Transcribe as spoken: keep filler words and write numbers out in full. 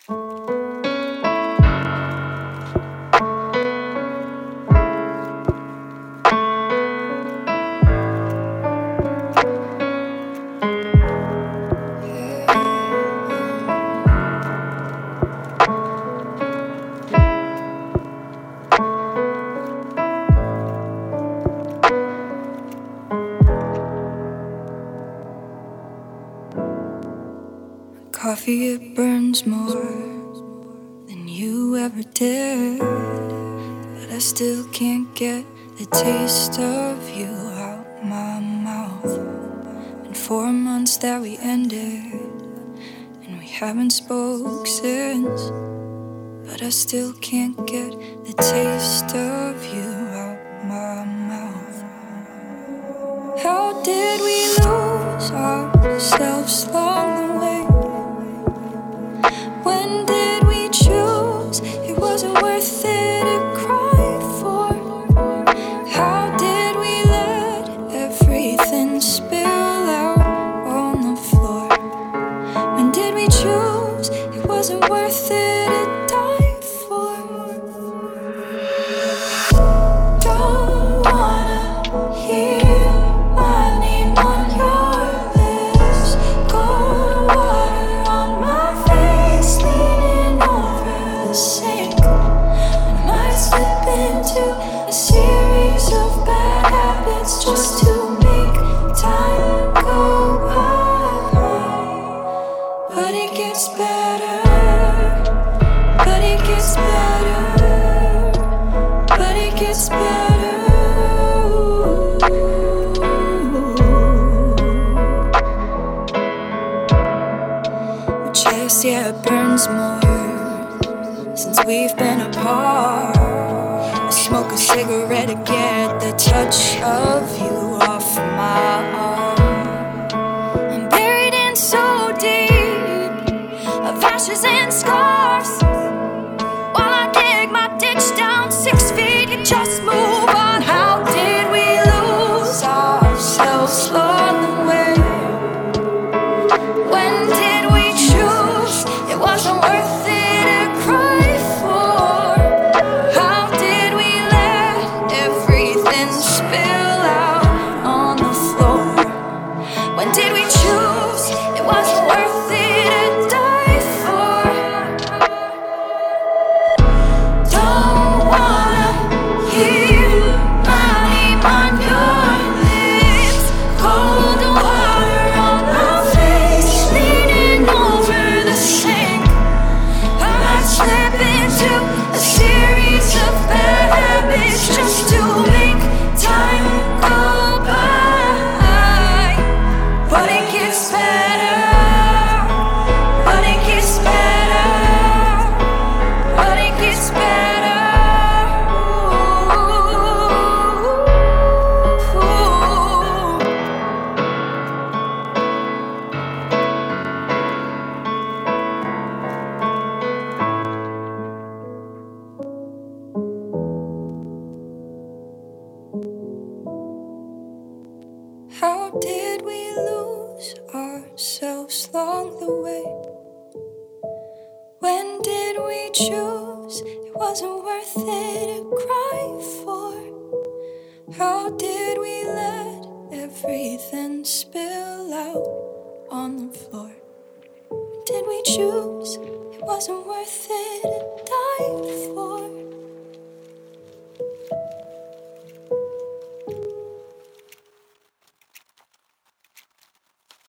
Coffee, it burns more than you ever did, but I still can't get the taste of you out my mouth. Been four months that we ended, and we haven't spoke since, but I still can't get the taste of you out my mouth. How did we lose ourselves along the way? When did we choose it wasn't worth it to cry for? How did we let everything spill out on the floor? When did we choose it wasn't worth it to die for? Don't wanna hear my name on your lips. Cold water on my face, leaning over the sink. I might slip into a series of bad habits just to make time go by. But it gets better, but it gets better, but it gets better. My chest, yeah, it burns more since we've been apart. I smoke a cigarette to get the touch of you off my arm. I'm buried in so deep of ashes and scars. While I dig my ditch down six feet, you just move on. How did we lose ourselves along the way? When did we choose it wasn't worth it to cry for? How did we let everything spill out on the floor? When did we choose it wasn't worth it to die for? Don't wanna hear my name on your lips. Cold water on my face, leaning over the sink. I might slip into a series of bad habits just to make time go by. But it gets better, but it gets better, but it gets better. Ooh. How did we lose ourselves along the way? When did we choose it wasn't worth it to cry for? How did we let everything spill out on the floor? Did we choose it wasn't worth it